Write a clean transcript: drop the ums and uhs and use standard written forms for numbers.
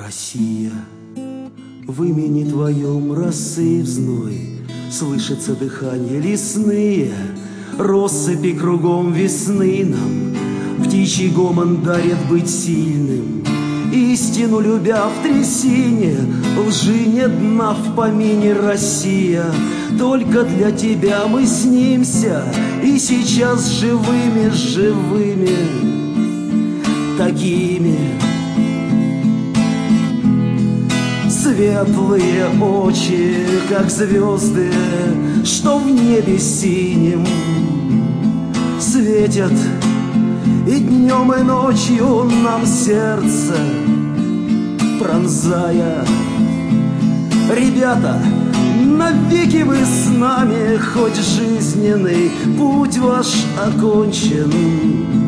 Россия, в имени Твоем росы в зной слышится дыхание лесные, россыпи кругом весны нам птичий гомон дарит быть сильным. Истину любя в трясине, лжи нет дна в помине, Россия. Только для Тебя мы снимся, и сейчас живыми, такими. Светлые очи, как звезды, что в небе синем светят и днем, и ночью нам сердце пронзая. Ребята, навеки вы с нами, хоть жизненный путь ваш окончен.